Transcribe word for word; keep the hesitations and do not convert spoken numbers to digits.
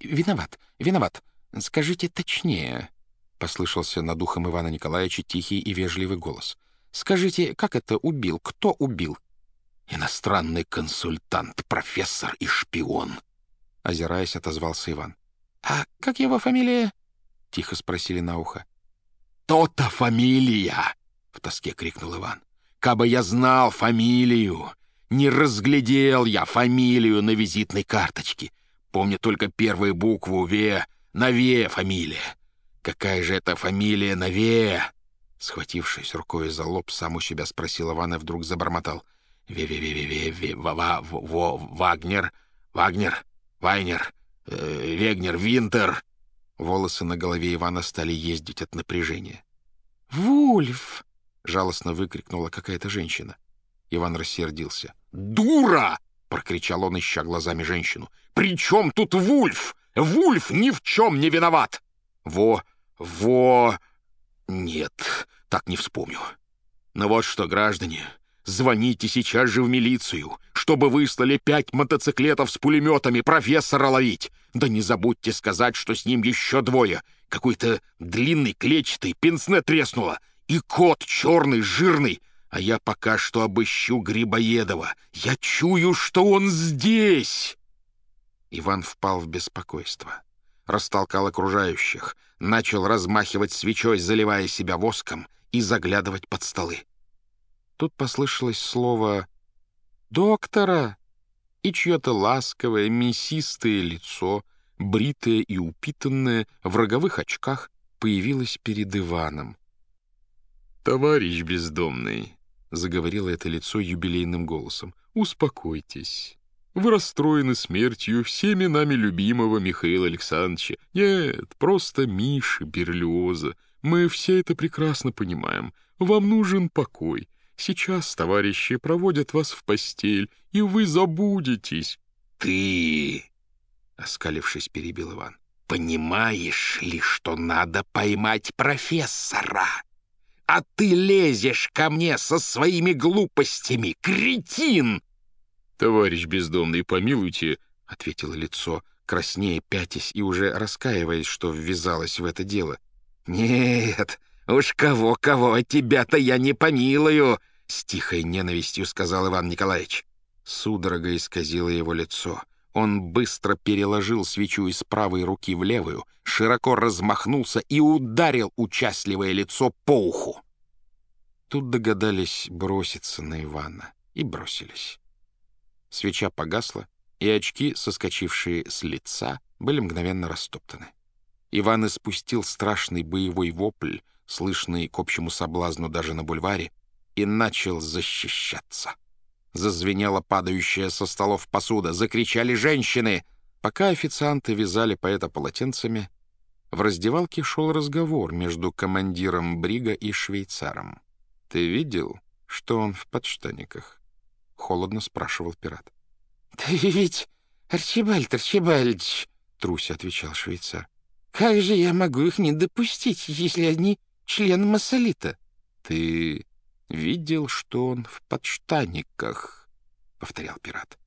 виноват, виноват. Скажите точнее», — послышался над ухом Ивана Николаевича тихий и вежливый голос. «Скажите, как это убил? Кто убил?» «Иностранный консультант, профессор и шпион», — озираясь, отозвался Иван. «А как его фамилия?» — тихо спросили на ухо. «То-то фамилия!» — в тоске крикнул Иван. «Кабы я знал фамилию! Не разглядел я фамилию на визитной карточке. Помню только первую букву «В». На «В» фамилия. Какая же это фамилия на «В»?» Схватившись рукой за лоб, сам у себя спросил Иван и вдруг забормотал. «Ве-ве-ве-ве-ве, Ва-Ва, Вагнер, Вагнер, Вайнер, э, Вегнер, Винтер». Волосы на голове Ивана стали ездить от напряжения. «Вульф!» — жалостно выкрикнула какая-то женщина. Иван рассердился. «Дура!» — прокричал он, ища глазами женщину. «При чем тут Вульф? Вульф ни в чем не виноват!» «Во... во... нет, так не вспомню. Ну вот что, граждане, звоните сейчас же в милицию, чтобы выслали пять мотоциклетов с пулеметами профессора ловить. Да не забудьте сказать, что с ним еще двое. Какой-то длинный, клетчатый, пенсне треснуло. И кот черный, жирный. А я пока что обыщу Грибоедова. Я чую, что он здесь!» Иван впал в беспокойство. Растолкал окружающих, начал размахивать свечой, заливая себя воском, и заглядывать под столы. Тут послышалось слово «доктора», и чье-то ласковое, мясистое лицо, бритое и упитанное, в роговых очках, появилось перед Иваном. «Товарищ бездомный», — заговорило это лицо юбилейным голосом, — «успокойтесь. Вы расстроены смертью всеми нами любимого Михаила Александровича. Нет, просто Миши Берлиоза. Мы все это прекрасно понимаем. Вам нужен покой. Сейчас товарищи проводят вас в постель, и вы забудетесь». «Ты, — оскалившись, перебил Иван, — понимаешь ли, что надо поймать профессора? А ты лезешь ко мне со своими глупостями, кретин!» «Товарищ бездомный, помилуйте», — ответило лицо, краснея, пятясь и уже раскаиваясь, что ввязалось в это дело. «Нет, уж кого-кого, тебя-то я не помилую», — с тихой ненавистью сказал Иван Николаевич. Судорога исказила его лицо. Он быстро переложил свечу из правой руки в левую, широко размахнулся и ударил участливое лицо по уху. Тут догадались броситься на Ивана и бросились. Свеча погасла, и очки, соскочившие с лица, были мгновенно растоптаны. Иван испустил страшный боевой вопль, слышный к общему соблазну даже на бульваре, и начал защищаться. Зазвенела падающая со столов посуда, закричали женщины. Пока официанты вязали поэта полотенцами, в раздевалке шел разговор между командиром брига и швейцаром. «Ты видел, что он в подштаниках?» — холодно спрашивал пират. «Да ведь, Арчибальд Арчибальдович, — труся отвечал швейцар, — как же я могу их не допустить, если они члены Массолита?» «Ты видел, что он в подштаниках?» — повторял пират.